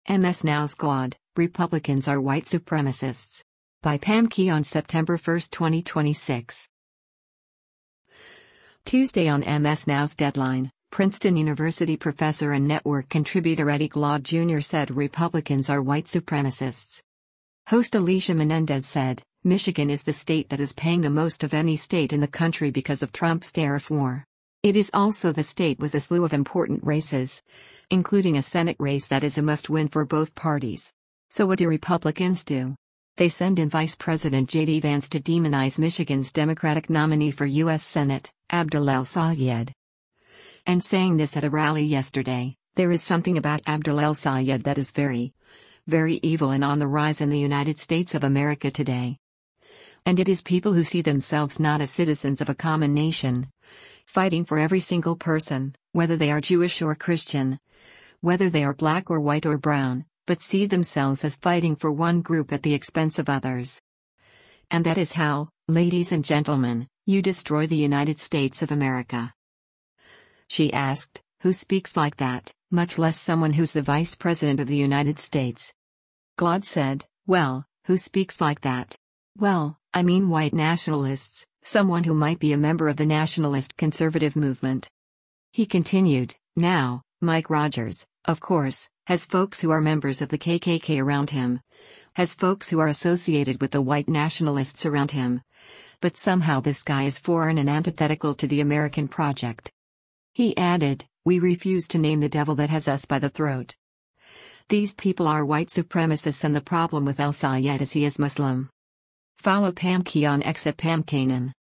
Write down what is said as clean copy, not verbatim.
MS Now's Glad, Republicans are white supremacists. By Pam Key on September 1, 2026. Tuesday on MS Now's Deadline, Princeton University professor and network contributor Eddie Glaude Jr. said Republicans are white supremacists. Host Alicia Menendez said, Michigan is the state that is paying the most of any state in the country because of Trump's tariff war. It is also the state with a slew of important races, including a Senate race that is a must-win for both parties. So what do Republicans do? They send in Vice President J.D. Vance to demonize Michigan's Democratic nominee for U.S. Senate, Abdel El-Sayed. And saying this at a rally yesterday, there is something about Abdel El-Sayed that is very, very evil and on the rise in the United States of America today. And it is people who see themselves not as citizens of a common nation, fighting for every single person, whether they are Jewish or Christian, whether they are black or white or brown, but see themselves as fighting for one group at the expense of others. And that is how, ladies and gentlemen, you destroy the United States of America. She asked, who speaks like that, much less someone who's the Vice President of the United States? Glaude said, well, who speaks like that? Well, I mean white nationalists, someone who might be a member of the nationalist conservative movement. He continued, now, Mike Rogers, of course, has folks who are members of the KKK around him, has folks who are associated with the white nationalists around him. But somehow this guy is foreign and antithetical to the American project. He added, we refuse to name the devil that has us by the throat. These people are white supremacists and the problem with El-Sayed is he is Muslim. Follow Pam Key on X at Pam Kanan.